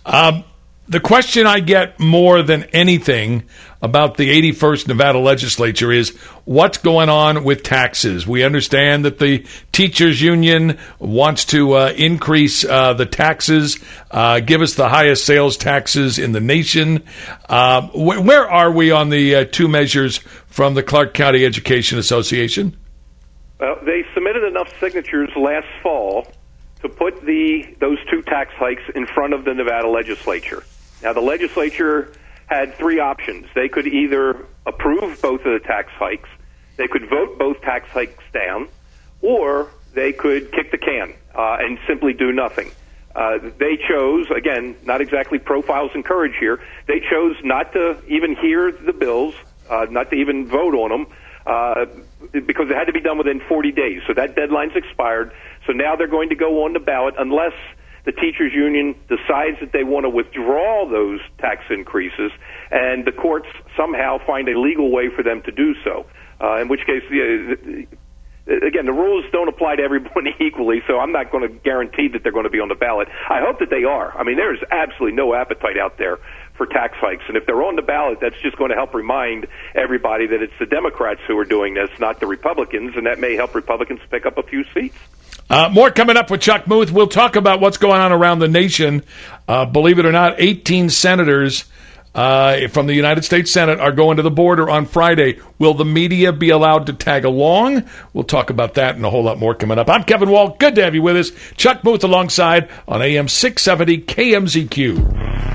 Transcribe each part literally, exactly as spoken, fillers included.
Um, the question I get more than anything about the eighty-first Nevada legislature is what's going on with taxes. We understand that the teachers union wants to uh, increase uh, the taxes, uh, give us the highest sales taxes in the nation. Uh, wh- where are we on the uh, two measures from the Clark County Education Association? Well, they submitted enough signatures last fall to put the those two tax hikes in front of the Nevada legislature. Now, the legislature had three options. They could either approve both of the tax hikes, they could vote both tax hikes down, or they could kick the can uh, and simply do nothing. Uh, they chose, again, not exactly profiles and courage here, they chose not to even hear the bills, uh, not to even vote on them, uh, because it had to be done within forty days. So that deadline's expired. So now they're going to go on the ballot unless the teachers union decides that they want to withdraw those tax increases, and the courts somehow find a legal way for them to do so. Uh, in which case, the, again, the rules don't apply to everybody equally, so I'm not going to guarantee that they're going to be on the ballot. I hope that they are. I mean, there is absolutely no appetite out there for tax hikes, and if they're on the ballot, that's just going to help remind everybody that it's the Democrats who are doing this, not the Republicans, and that may help Republicans pick up a few seats. Uh, more coming up with Chuck Muth. We'll talk about what's going on around the nation. Uh, believe it or not, eighteen senators uh, from the United States Senate are going to the border on Friday. Will the media be allowed to tag along? We'll talk about that and a whole lot more coming up. I'm Kevin Wall. Good to have you with us. Chuck Muth alongside on A M six seventy K M Z Q.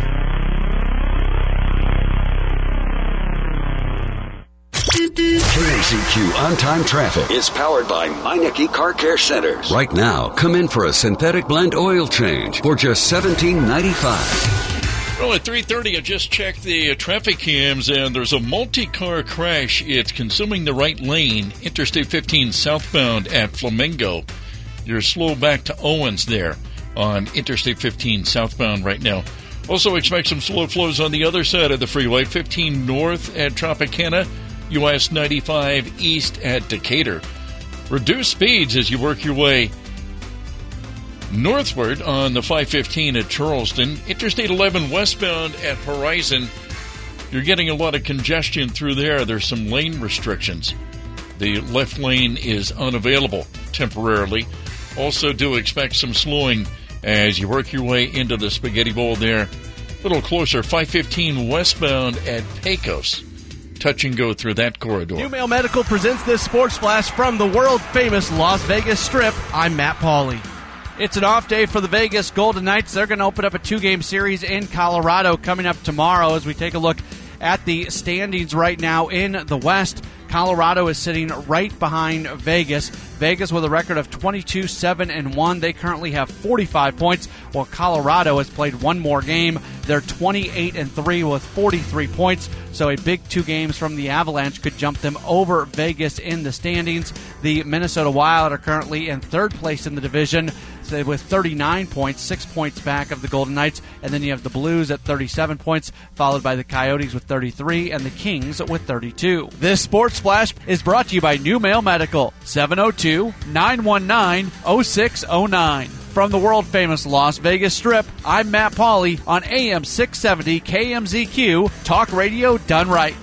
K M Z Q On-Time Traffic is powered by Meineke Car Care Centers. Right now, come in for a synthetic blend oil change for just seventeen ninety-five. Well, at three thirty, I just checked the uh, traffic cams, and there's a multi-car crash. It's consuming the right lane, Interstate fifteen southbound at Flamingo. You're slow back to Owens there on Interstate fifteen southbound right now. Also expect some slow flows on the other side of the freeway, fifteen north at Tropicana, U S ninety-five east at Decatur. Reduce speeds as you work your way northward on the five fifteen at Charleston. Interstate eleven westbound at Horizon. You're getting a lot of congestion through there. There's some lane restrictions. The left lane is unavailable temporarily. Also do expect some slowing as you work your way into the Spaghetti Bowl there. A little closer, five fifteen westbound at Pecos. Touch and go through that corridor. New Mail Medical presents this sports flash from the world-famous Las Vegas Strip. I'm Matt Pauley. It's an off day for the Vegas Golden Knights. They're going to open up a two-game series in Colorado coming up tomorrow as we take a look at the standings right now in the West. Colorado is sitting right behind Vegas. Vegas with a record of twenty-two seven and one. They currently have forty-five points, while Colorado has played one more game. They're twenty-eight and three with forty-three points. So a big two games from the Avalanche could jump them over Vegas in the standings. The Minnesota Wild are currently in third place in the division with thirty-nine points, six points back of the Golden Knights. And then you have the Blues at thirty-seven points, followed by the Coyotes with thirty-three and the Kings with thirty-two. This Sports Flash is brought to you by New Mail Medical, seven oh two, nine one nine, oh six oh nine. From the world-famous Las Vegas Strip, I'm Matt Pauley on A M six seventy K M Z Q, talk radio done right.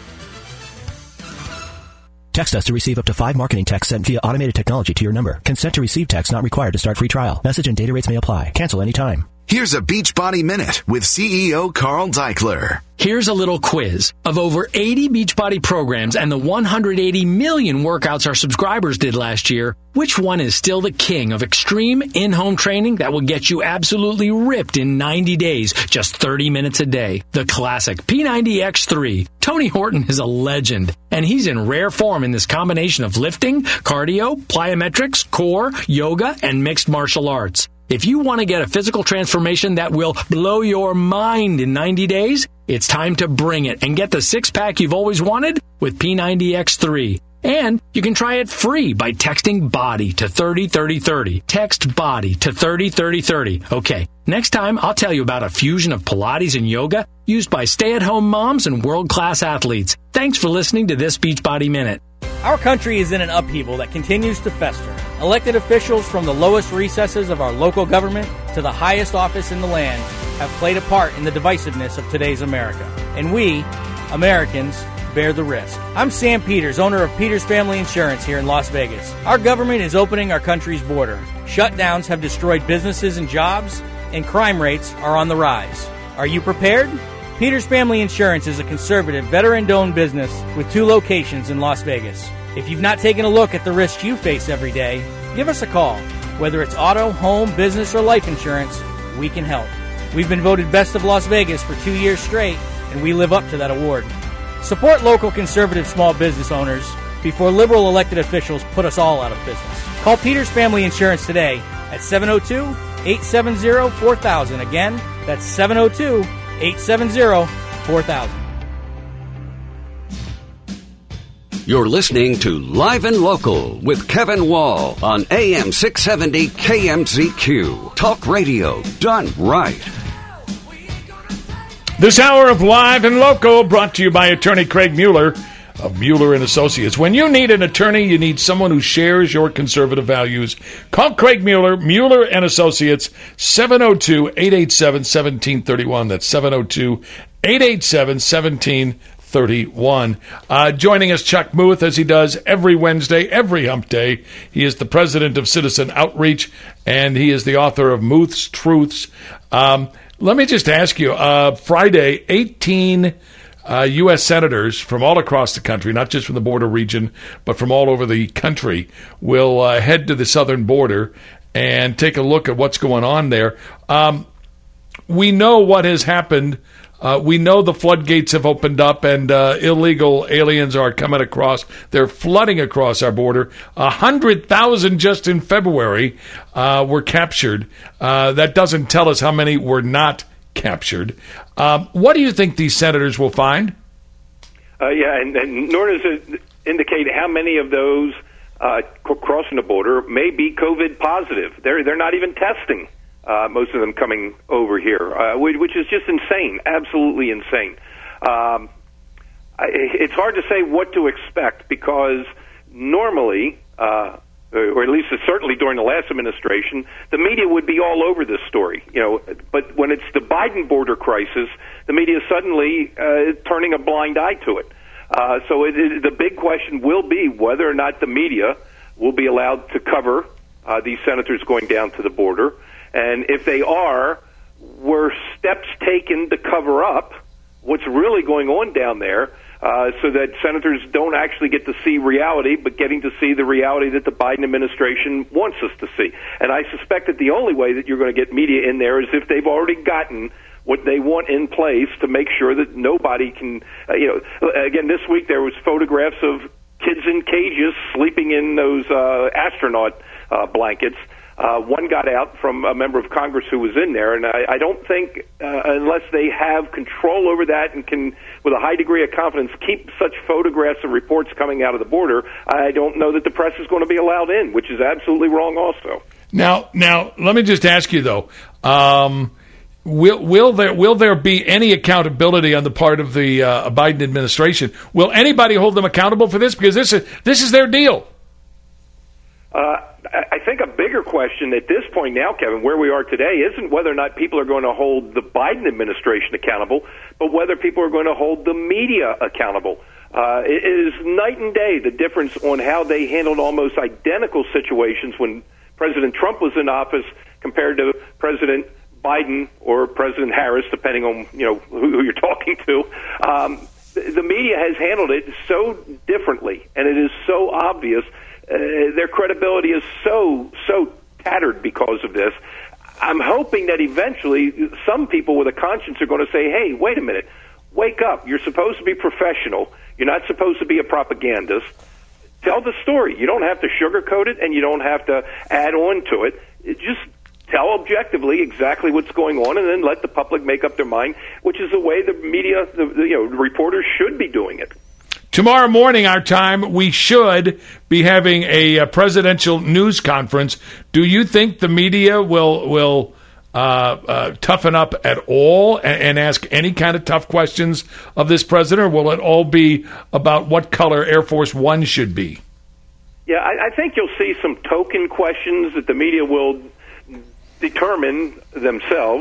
Text us to receive up to five marketing texts sent via automated technology to your number. Consent to receive text not required to start free trial. Message and data rates may apply. Cancel anytime. Here's a Beachbody Minute with C E O Carl Deichler. Here's a little quiz. Of over eighty Beachbody programs and the one hundred eighty million workouts our subscribers did last year, which one is still the king of extreme in-home training that will get you absolutely ripped in ninety days, just thirty minutes a day? The classic P ninety X three. Tony Horton is a legend, and he's in rare form in this combination of lifting, cardio, plyometrics, core, yoga, and mixed martial arts. If you want to get a physical transformation that will blow your mind in ninety days, it's time to bring it and get the six-pack you've always wanted with P ninety X three. And you can try it free by texting BODY to thirty thirty thirty. Text BODY to thirty thirty thirty. Okay, next time I'll tell you about a fusion of Pilates and yoga used by stay-at-home moms and world-class athletes. Thanks for listening to this Beachbody Minute. Our country is in an upheaval that continues to fester. Elected officials from the lowest recesses of our local government to the highest office in the land have played a part in the divisiveness of today's America. And we, Americans, bear the risk. I'm Sam Peters, owner of Peters Family Insurance here in Las Vegas. Our government is opening our country's border. Shutdowns have destroyed businesses and jobs, and crime rates are on the rise. Are you prepared? Peters Family Insurance is a conservative, veteran-owned business with two locations in Las Vegas. If you've not taken a look at the risks you face every day, give us a call. Whether it's auto, home, business, or life insurance, we can help. We've been voted Best of Las Vegas for two years straight, and we live up to that award. Support local conservative small business owners before liberal elected officials put us all out of business. Call Peters Family Insurance today at seven oh two, eight seven oh, four thousand. Again, that's seven oh two, eight seven oh, four thousand. You're listening to Live and Local with Kevin Wall on A M six seventy K M Z Q. Talk radio done right. This hour of Live and Local brought to you by attorney Craig Mueller of Mueller and Associates. When you need an attorney, you need someone who shares your conservative values. Call Craig Mueller, Mueller and Associates, seven oh two, eight eight seven, one seven three one. That's seven oh two, eight eight seven, one seven three one. Uh, joining us, Chuck Muth, as he does every Wednesday, every hump day. He is the president of Citizen Outreach, and he is the author of Muth's Truths. Um, let me just ask you, uh, Friday, eighteen Uh, U S senators from all across the country, not just from the border region, but from all over the country, will uh, head to the southern border and take a look at what's going on there. Um, we know what has happened. Uh, we know the floodgates have opened up and uh, illegal aliens are coming across. They're flooding across our border. A hundred thousand just in February uh, were captured. Uh, that doesn't tell us how many were not captured. Um, what do you think these senators will find? Uh, yeah, and, and nor does it indicate how many of those uh, crossing the border may be COVID positive. They're they're not even testing uh, most of them coming over here, uh, which is just insane, absolutely insane. Um, it's hard to say what to expect because normally. Uh, or at least certainly during the last administration, the media would be all over this story. You know, but when it's the Biden border crisis, the media is suddenly uh, turning a blind eye to it. Uh, so it, it, the big question will be whether or not the media will be allowed to cover uh, these senators going down to the border. And if they are, were steps taken to cover up what's really going on down there, Uh, so that senators don't actually get to see reality, but getting to see the reality that the Biden administration wants us to see. And I suspect that the only way that you're going to get media in there is if they've already gotten what they want in place to make sure that nobody can, uh, you know, again, this week there was photographs of kids in cages sleeping in those uh, astronaut uh, blankets. Uh, one got out from a member of Congress who was in there, and I, I don't think, uh, unless they have control over that and can, with a high degree of confidence, keep such photographs and reports coming out of the border, I don't know that the press is going to be allowed in, which is absolutely wrong also. Now, now let me just ask you, though, um, will, will, there, will there be any accountability on the part of the uh, Biden administration? Will anybody hold them accountable for this? Because this is, this is their deal. Uh, I think a bigger question at this point now, Kevin, where we are today, isn't whether or not people are going to hold the Biden administration accountable, but whether people are going to hold the media accountable. Uh, it is night and day, the difference on how they handled almost identical situations when President Trump was in office compared to President Biden or President Harris, depending on, you know, who, who you're talking to. Um, the, the media has handled it so differently, and it is so obvious. Uh, their credibility is so, so tattered because of this. I'm hoping that eventually some people with a conscience are going to say, hey, wait a minute, wake up. You're supposed to be professional. You're not supposed to be a propagandist. Tell the story. You don't have to sugarcoat it, and you don't have to add on to it. It just tell objectively exactly what's going on, and then let the public make up their mind, which is the way the media, the, the you know, reporters should be doing it. Tomorrow morning, our time, we should be having a, a presidential news conference. Do you think the media will will uh, uh, toughen up at all and, and ask any kind of tough questions of this president, or will it all be about what color Air Force One should be? Yeah, I, I think you'll see some token questions that the media will determine themselves.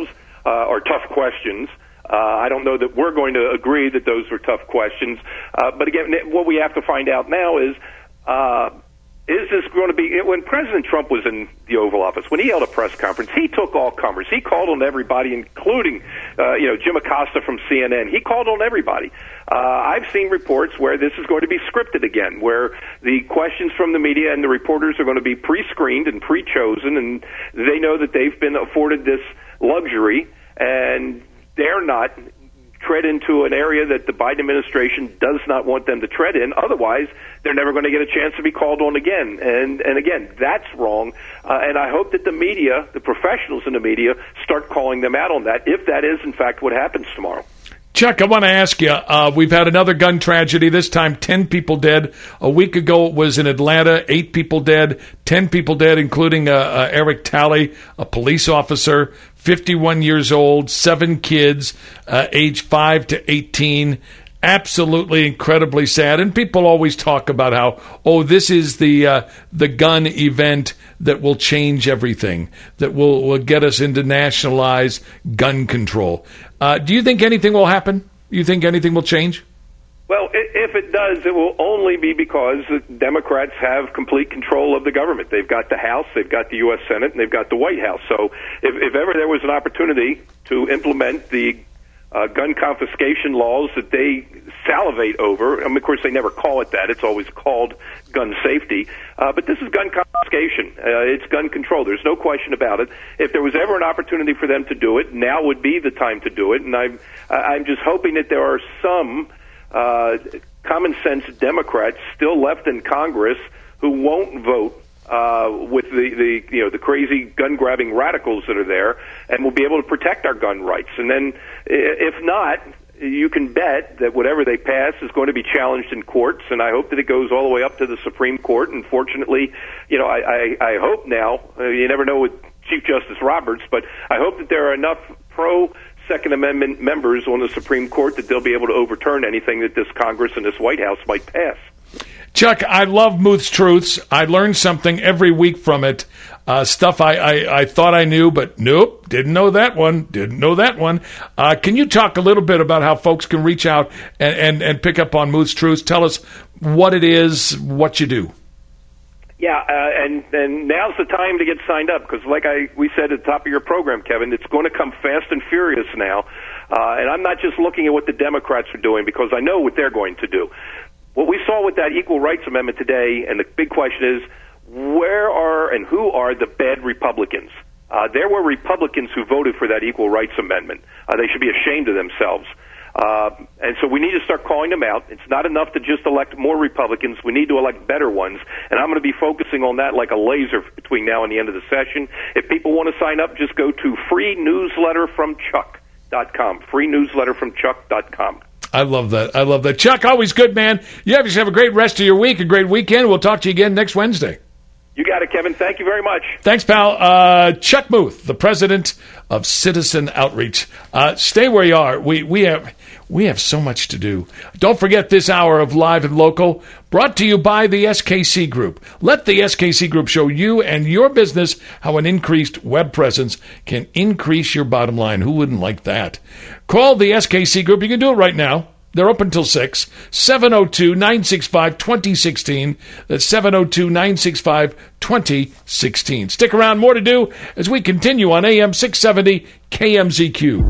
uh, are tough questions. Uh, I don't know that we're going to agree that those were tough questions. Uh, but again, what we have to find out now is, uh, is this going to be, when President Trump was in the Oval Office, when he held a press conference, he took all comers. He called on everybody, including, uh, you know, Jim Acosta from C N N. He called on everybody. Uh, I've seen reports where this is going to be scripted again, where the questions from the media and the reporters are going to be pre-screened and pre-chosen, and they know that they've been afforded this luxury, and they're not tread into an area that the Biden administration does not want them to tread in. Otherwise, they're never going to get a chance to be called on again. And and again, that's wrong. Uh, and I hope that the media, the professionals in the media, start calling them out on that, if that is, in fact, what happens tomorrow. Chuck, I want to ask you, uh, we've had another gun tragedy, this time ten people dead. A week ago it was in Atlanta, eight people dead, ten people dead, including uh, uh, Eric Talley, a police officer, fifty-one years old, seven kids, uh, age five to eighteen. Absolutely incredibly sad. And people always talk about how, oh, this is the uh, the gun event that will change everything, that will, will get us into nationalized gun control. Uh, do you think anything will happen? You think anything will change? Well, if it does, it will only be because the Democrats have complete control of the government. They've got the House, they've got the U S Senate, and they've got the White House. So if, if ever there was an opportunity to implement the uh, gun confiscation laws that they salivate over, I mean, of course, they never call it that. It's always called gun safety. Uh, but this is gun confiscation. Uh, it's gun control. There's no question about it. If there was ever an opportunity for them to do it, now would be the time to do it. And I'm, I'm just hoping that there are some Uh, common sense Democrats still left in Congress who won't vote uh, with the, the you know the crazy gun grabbing radicals that are there, and will be able to protect our gun rights. And then, if not, you can bet that whatever they pass is going to be challenged in courts. And I hope that it goes all the way up to the Supreme Court. And fortunately, you know, I, I, I hope now. Uh, you never know with Chief Justice Roberts, but I hope that there are enough pro Second Amendment members on the Supreme Court that they'll be able to overturn anything that this Congress and this White House might pass. Chuck, I love Muth's Truths. I learn something every week from it. Uh, stuff I, I, I thought I knew, but nope, didn't know that one, didn't know that one. Uh, can you talk a little bit about how folks can reach out and, and, and pick up on Muth's Truths? Tell us what it is, what you do. Yeah, uh, and, and now's the time to get signed up, because like I we said at the top of your program, Kevin, it's going to come fast and furious now. Uh, and I'm not just looking at what the Democrats are doing, because I know what they're going to do. What we saw with that Equal Rights Amendment today, and the big question is, where are and who are the bad Republicans? Uh, there were Republicans who voted for that Equal Rights Amendment. Uh, they should be ashamed of themselves. Uh, and so we need to start calling them out. It's not enough to just elect more Republicans. We need to elect better ones. And I'm going to be focusing on that like a laser between now and the end of the session. If people want to sign up, just go to free newsletter from chuck dot com. free newsletter from chuck dot com. I love that. I love that. Chuck, always good, man. You have, have a great rest of your week, a great weekend. We'll talk to you again next Wednesday. You got it, Kevin. Thank you very much. Thanks, pal. Uh, Chuck Muth, the president of Citizen Outreach. Uh, stay where you are. We we have we have so much to do. Don't forget this hour of Live and Local, brought to you by the S K C Group. Let the S K C Group show you and your business how an increased web presence can increase your bottom line. Who wouldn't like that? Call the S K C Group. You can do it right now. They're open till six. seven oh two, nine six five, two oh one six. That's seven oh two, nine six five, two oh one six. Stick around. More to do as we continue on A M six seventy K M Z Q.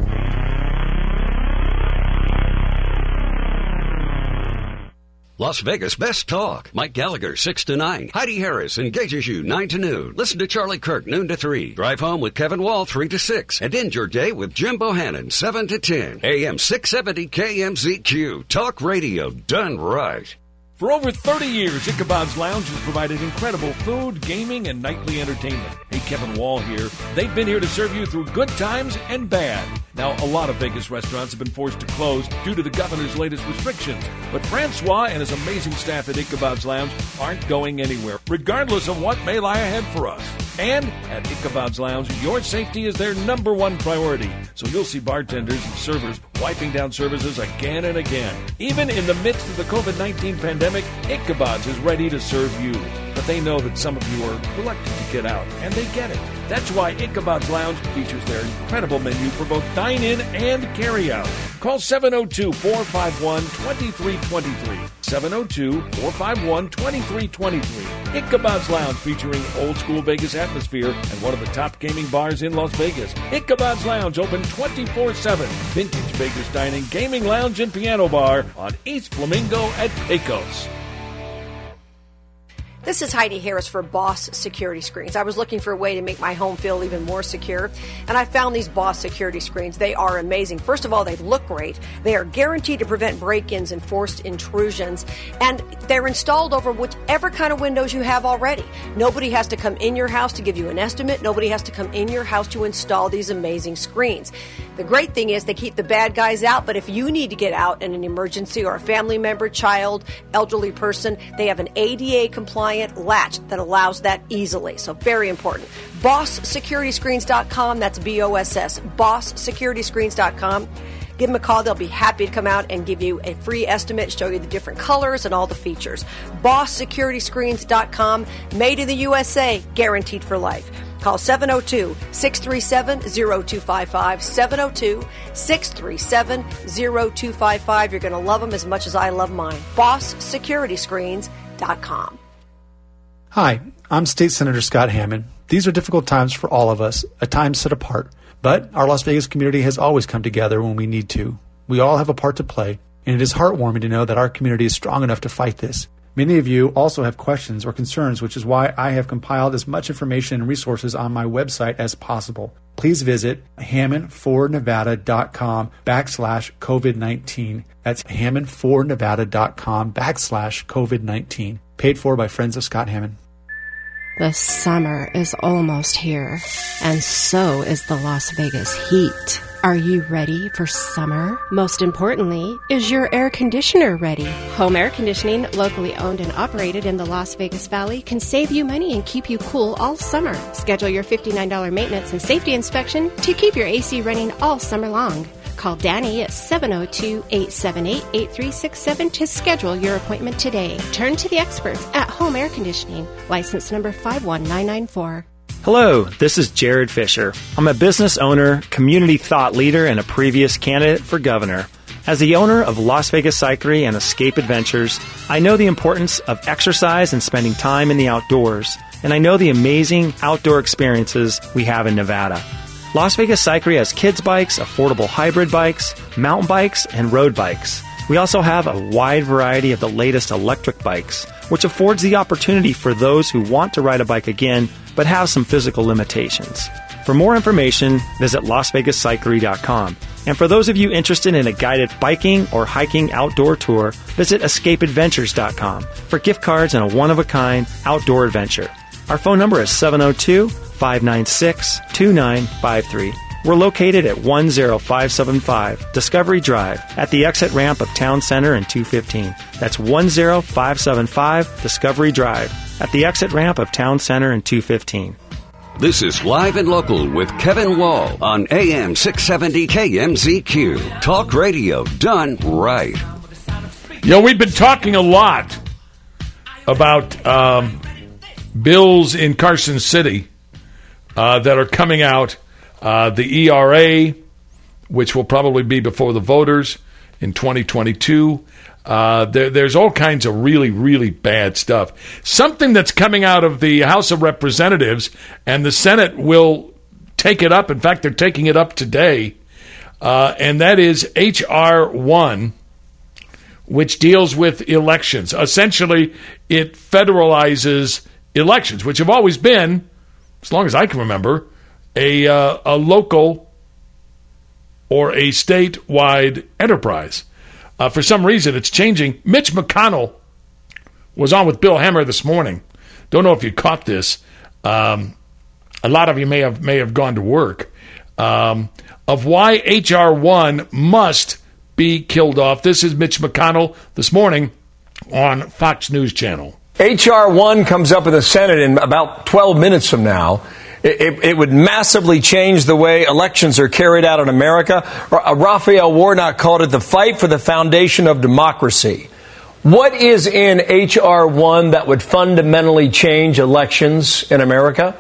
Las Vegas Best Talk. Mike Gallagher, six to nine. Heidi Harris engages you, nine to noon. Listen to Charlie Kirk, noon to three. Drive home with Kevin Wall, three to six. And end your day with Jim Bohannon, seven to ten. A M six seventy K M Z Q. Talk radio done right. For over thirty years, Ichabod's Lounge has provided incredible food, gaming, and nightly entertainment. Hey, Kevin Wall here. They've been here to serve you through good times and bad. Now, a lot of Vegas restaurants have been forced to close due to the governor's latest restrictions. But Francois and his amazing staff at Ichabod's Lounge aren't going anywhere, regardless of what may lie ahead for us. And at Ichabod's Lounge, your safety is their number one priority. So you'll see bartenders and servers wiping down services again and again. Even in the midst of the covid nineteen pandemic, Ichabod's is ready to serve you. The but they know that some of you are reluctant to get out, and they get it. That's why Ichabod's Lounge features their incredible menu for both dine-in and carry-out. Call seven oh two, four five one, two three two three. seven oh two, four five one, two three two three. Ichabod's Lounge, featuring old-school Vegas atmosphere and one of the top gaming bars in Las Vegas. Ichabod's Lounge, open twenty-four seven. Vintage Vegas dining, gaming lounge, and piano bar on East Flamingo at Pecos. This is Heidi Harris for Boss Security Screens. I was looking for a way to make my home feel even more secure, and I found these Boss Security Screens. They are amazing. First of all, they look great. They are guaranteed to prevent break-ins and forced intrusions, and they're installed over whichever kind of windows you have already. Nobody has to come in your house to give you an estimate. Nobody has to come in your house to install these amazing screens. The great thing is they keep the bad guys out, but if you need to get out in an emergency or a family member, child, elderly person, they have an A D A compliant latch that allows that easily. So very important. boss security screens dot com. That's B O S S. boss security screens dot com. Give them a call. They'll be happy to come out and give you a free estimate, show you the different colors and all the features. boss security screens dot com. Made in the U S A. Guaranteed for life. Call seven oh two, six three seven, oh two five five, seven oh two, six three seven, oh two five five. You're going to love them as much as I love mine. boss security screens dot com. Hi, I'm State Senator Scott Hammond. These are difficult times for all of us, a time set apart. But our Las Vegas community has always come together when we need to. We all have a part to play, and it is heartwarming to know that our community is strong enough to fight this. Many of you also have questions or concerns, which is why I have compiled as much information and resources on my website as possible. Please visit hammond for nevada dot com backslash COVID nineteen. That's hammond for nevada dot com backslash COVID nineteen. Paid for by Friends of Scott Hammond. The summer is almost here, and so is the Las Vegas heat. Are you ready for summer? Most importantly, is your air conditioner ready? Home Air Conditioning, locally owned and operated in the Las Vegas Valley, can save you money and keep you cool all summer. Schedule your fifty-nine dollars maintenance and safety inspection to keep your A C running all summer long. Call Danny at seven oh two, eight seven eight, eight three six seven to schedule your appointment today. Turn to the experts at Home Air Conditioning, license number five one nine nine four. Hello, this is Jared Fisher. I'm a business owner, community thought leader, and a previous candidate for governor. As the owner of Las Vegas Cyclery and Escape Adventures, I know the importance of exercise and spending time in the outdoors, and I know the amazing outdoor experiences we have in Nevada. Las Vegas Cyclery has kids bikes, affordable hybrid bikes, mountain bikes, and road bikes. We also have a wide variety of the latest electric bikes, which affords the opportunity for those who want to ride a bike again but have some physical limitations. For more information, visit las vegas cyclery dot com. And for those of you interested in a guided biking or hiking outdoor tour, visit escape adventures dot com for gift cards and a one-of-a-kind outdoor adventure. Our phone number is seven oh two, five nine six, two nine five three. We're located at one oh five seven five Discovery Drive at the exit ramp of Town Center in two fifteen. That's one oh five seven five Discovery Drive at the exit ramp of Town Center in two fifteen. This is Live and Local with Kevin Wall on A M six seventy K M Z Q. Talk radio done right. You know, we've been talking a lot about um, bills in Carson City uh, that are coming out. Uh, the E R A, which will probably be before the voters in twenty twenty-two. Uh, there, there's all kinds of really, really bad stuff. Something that's coming out of the House of Representatives, and the Senate will take it up. In fact, they're taking it up today, uh, and that is H R one, which deals with elections. Essentially, it federalizes elections, which have always been, as long as I can remember, a uh, a local or a statewide enterprise. Uh, for some reason, it's changing. Mitch McConnell was on with Bill Hemmer this morning. Don't know if you caught this. Um, a lot of you may have may have gone to work. Um, of why H R one must be killed off. This is Mitch McConnell this morning on Fox News Channel. H R one comes up in the Senate in about twelve minutes from now. It, it, it would massively change the way elections are carried out in America. Raphael Warnock called it the fight for the foundation of democracy. What is in H R one that would fundamentally change elections in America?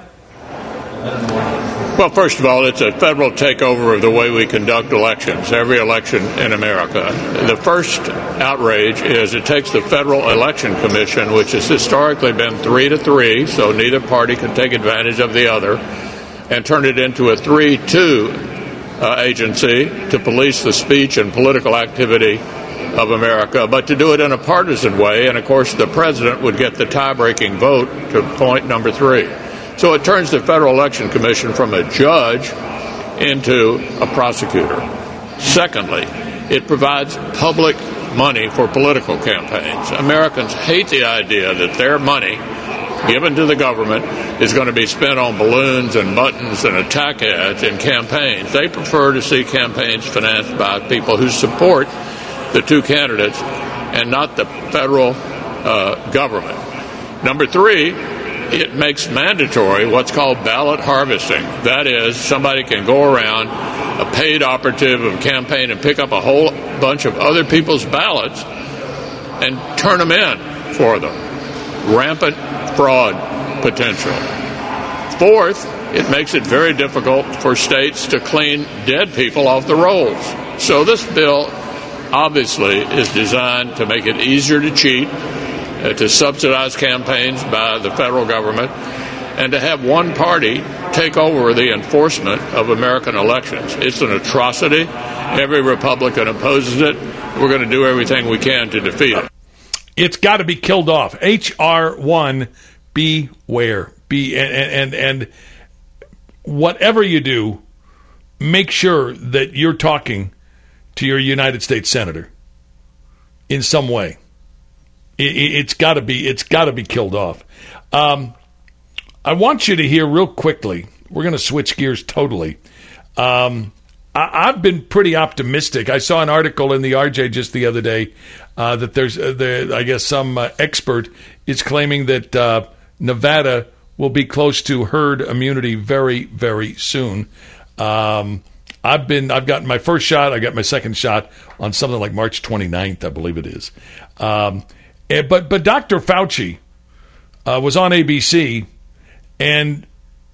Well, first of all, it's a federal takeover of the way we conduct elections, every election in America. The first outrage is it takes the Federal Election Commission, which has historically been three to three, so neither party can take advantage of the other, and turn it into a three two uh, agency to police the speech and political activity of America, but to do it in a partisan way. And, of course, the president would get the tie-breaking vote to point number three. So it turns the Federal Election Commission from a judge into a prosecutor. Secondly, it provides public money for political campaigns. Americans hate the idea that their money given to the government is going to be spent on balloons and buttons and attack ads in campaigns. They prefer to see campaigns financed by people who support the two candidates and not the federal uh, government. Number three, it makes mandatory what's called ballot harvesting. That is, somebody can go around, a paid operative of a campaign, and pick up a whole bunch of other people's ballots and turn them in for them. Rampant fraud potential. Fourth, it makes it very difficult for states to clean dead people off the rolls. So this bill obviously is designed to make it easier to cheat, uh, to subsidize campaigns by the federal government, and to have one party take over the enforcement of American elections. It's an atrocity. Every Republican opposes it. We're going to do everything we can to defeat it. It's got to be killed off. H R one, beware. Be and, and and whatever you do, make sure that you're talking to your United States senator in some way. It, it, it's got to be. It's got to be killed off. Um, I want you to hear real quickly. We're going to switch gears totally. Um, I, I've been pretty optimistic. I saw an article in the R J just the other day uh, that there's, uh, the, I guess, some uh, expert is claiming that uh, Nevada will be close to herd immunity very, very soon. Um, I've been, I've gotten my first shot. I got my second shot on something like March twenty-ninth, I believe it is. Um, and, but but Doctor Fauci uh, was on A B C and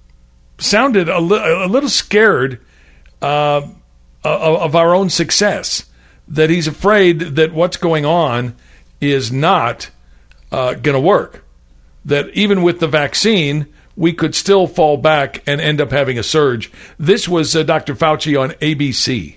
sounded a, li- a little scared uh, of, of our own success. That he's afraid that what's going on is not uh, going to work. That even with the vaccine, we could still fall back and end up having a surge. This was uh, Doctor Fauci on A B C.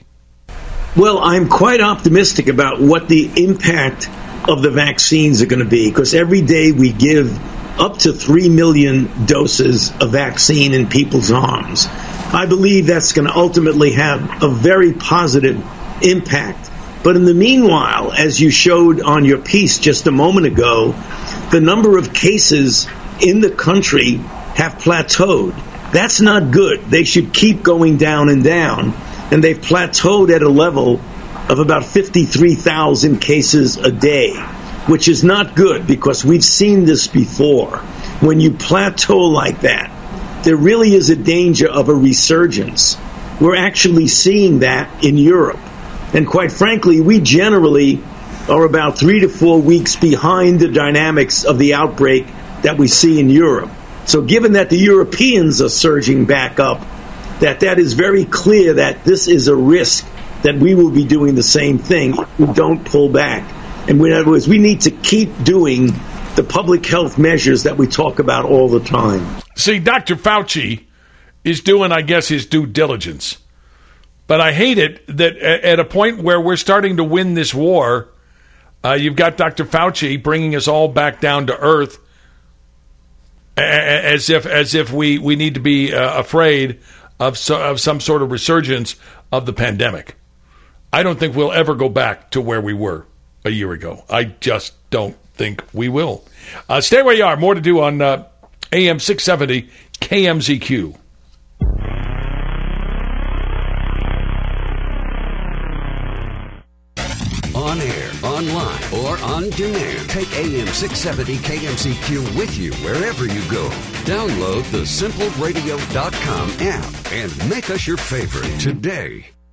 Well, I'm quite optimistic about what the impact of the vaccines are going to be, because every day we give up to three million doses of vaccine in people's arms. I believe that's going to ultimately have a very positive impact. But in the meanwhile, as you showed on your piece just a moment ago, the number of cases in the country have plateaued. That's not good. They should keep going down and down. And they've plateaued at a level of about fifty-three thousand cases a day, which is not good because we've seen this before. When you plateau like that, there really is a danger of a resurgence. We're actually seeing that in Europe. And quite frankly, we generally are about three to four weeks behind the dynamics of the outbreak that we see in Europe. So given that the Europeans are surging back up, that that is very clear that this is a risk that we will be doing the same thing if we don't pull back. And in other words, we need to keep doing the public health measures that we talk about all the time. See, Doctor Fauci is doing, I guess, his due diligence. But I hate it that at a point where we're starting to win this war, uh, you've got Doctor Fauci bringing us all back down to earth, as if as if we, we need to be uh, afraid of, so, of some sort of resurgence of the pandemic. I don't think we'll ever go back to where we were a year ago. I just don't think we will. Uh, stay where you are. More to do on uh, A M six seventy K M Z Q. On air, online, or on demand. Take A M six seventy K M Z Q with you wherever you go. Download the simple radio dot com app and make us your favorite today.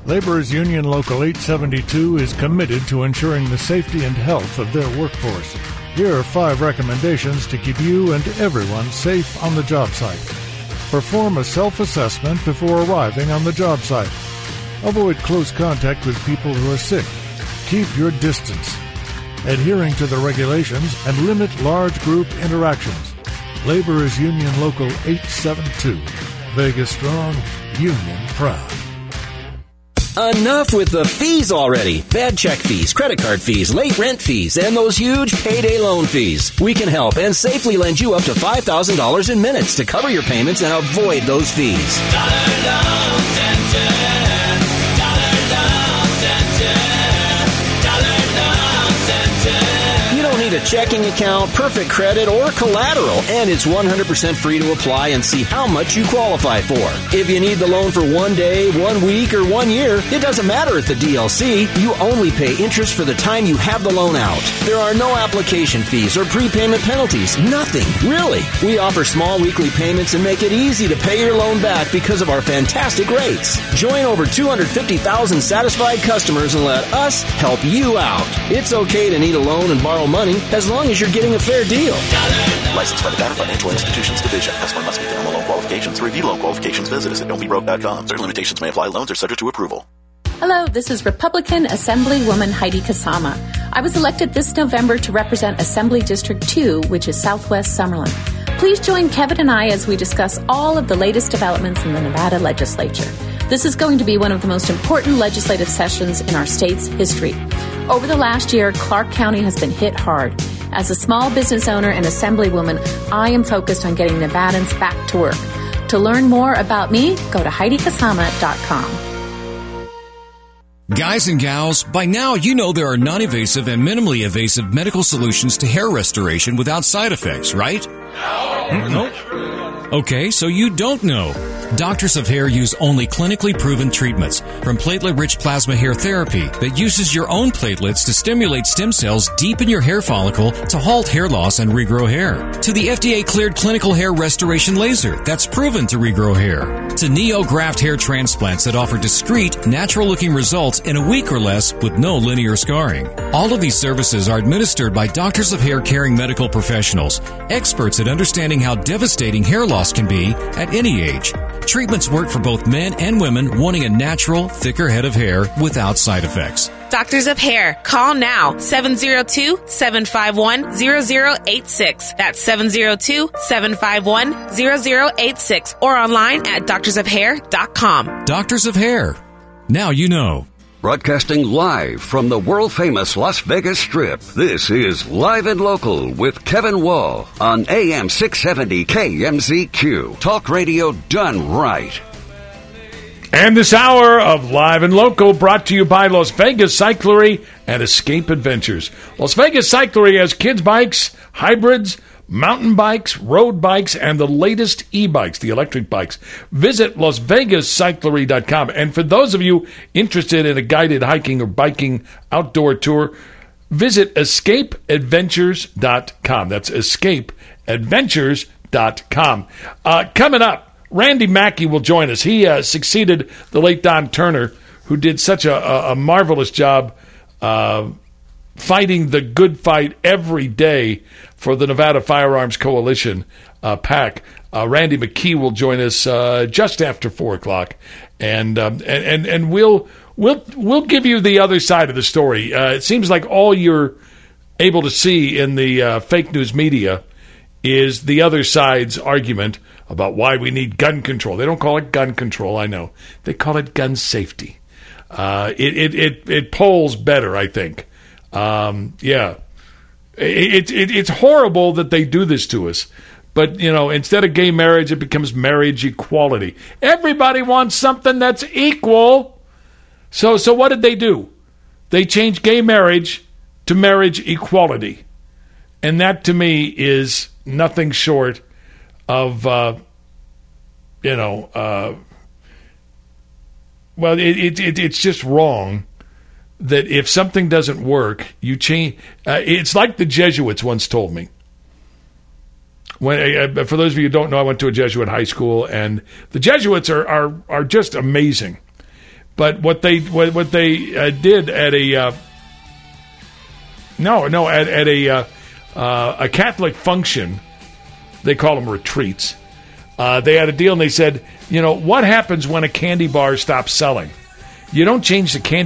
Laborers Union Local eight seventy-two is committed to ensuring the safety and health of their workforce. Here are five recommendations to keep you and everyone safe on the job site. Perform a self-assessment before arriving on the job site. Avoid close contact with people who are sick. Keep your distance. Adhering to the regulations and limit large group interactions. Laborers Union Local eight seventy-two. Vegas strong, union proud. Enough with the fees already. Bad check fees, credit card fees, late rent fees, and those huge payday loan fees. We can help and safely lend you up to five thousand dollars in minutes to cover your payments and avoid those fees. Dollar Loan Center. Dollar Loan Center. Dollar Loan Center. You don't need a checking account, perfect credit, or collateral, and it's one hundred percent free to apply and see how much you qualify for. If you need the loan for one day, one week, or one year, it doesn't matter at the D L C. You only pay interest for the time you have the loan out. There are no application fees or prepayment penalties. Nothing, really. We offer small weekly payments and make it easy to pay your loan back because of our fantastic rates. Join over two hundred fifty thousand satisfied customers and let us help you out. It's okay to need a loan and borrow money as long as you're getting a fair deal. Licensed by the Data Financial Institutions Division. Customer must meet the normal loan qualifications. To review loan qualifications, visit us at don't be broke dot com. Certain limitations may apply. Loans are subject to approval. Hello, this is Republican Assemblywoman Heidi Kasama. I was elected this November to represent Assembly District two, which is Southwest Summerlin. Please join Kevin and I as we discuss all of the latest developments in the Nevada legislature. This is going to be one of the most important legislative sessions in our state's history. Over the last year, Clark County has been hit hard. As a small business owner and assemblywoman, I am focused on getting Nevadans back to work. To learn more about me, go to Heidi Kasama dot com. Guys and gals, by now you know there are non-invasive and minimally invasive medical solutions to hair restoration without side effects, right? No. Nope. Okay, so you don't know. Doctors of Hair use only clinically proven treatments, from platelet-rich plasma hair therapy that uses your own platelets to stimulate stem cells deep in your hair follicle to halt hair loss and regrow hair, to the F D A-cleared clinical hair restoration laser that's proven to regrow hair, to NeoGraft hair transplants that offer discreet, natural-looking results in a week or less with no linear scarring. All of these services are administered by Doctors of Hair caring medical professionals, experts at understanding how devastating hair loss can be at any age. Treatments work for both men and women wanting a natural, thicker head of hair without side effects. Doctors of Hair. Call now. seven oh two, seven five one, zero zero eight six. That's seven oh two, seven five one, zero zero eight six. Or online at doctors of hair dot com. Doctors of Hair. Now you know. Broadcasting live from the world-famous Las Vegas Strip, this is Live and Local with Kevin Wall on A M six seventy K M Z Q. Talk radio done right. And this hour of Live and Local brought to you by Las Vegas Cyclery and Escape Adventures. Las Vegas Cyclery has kids' bikes, hybrids, mountain bikes, road bikes, and the latest e-bikes, the electric bikes. Visit las vegas cyclery dot com. And for those of you interested in a guided hiking or biking outdoor tour, visit escape adventures dot com. That's escape adventures dot com. Uh, coming up, Randy Mackey will join us. He uh, succeeded the late Don Turner, who did such a, a, a marvelous job uh, fighting the good fight every day for the Nevada Firearms Coalition uh, PAC. Uh, Randy McKee will join us uh, just after four o'clock, and um, and and and we'll we'll we'll give you the other side of the story. Uh, it seems like all you're able to see in the uh, fake news media is the other side's argument about why we need gun control. They don't call it gun control, I know. They call it gun safety. Uh, it, it it it polls better, I think. Um, yeah. It, it, it's horrible that they do this to us. But, you know, instead of gay marriage, it becomes marriage equality. Everybody wants something that's equal. So so what did they do? They changed gay marriage to marriage equality. And that, to me, is nothing short of, uh, you know, uh, well, it, it, it it's just wrong. That if something doesn't work, you change. Uh, it's like the Jesuits once told me. When, uh, for those of you who don't know, I went to a Jesuit high school, and the Jesuits are are are just amazing But what they what, what they uh, did at a uh, no no at, at a uh, uh, a Catholic function, they call them retreats. Uh, they had a deal, and they said, you know, what happens when a candy bar stops selling? You don't change the candy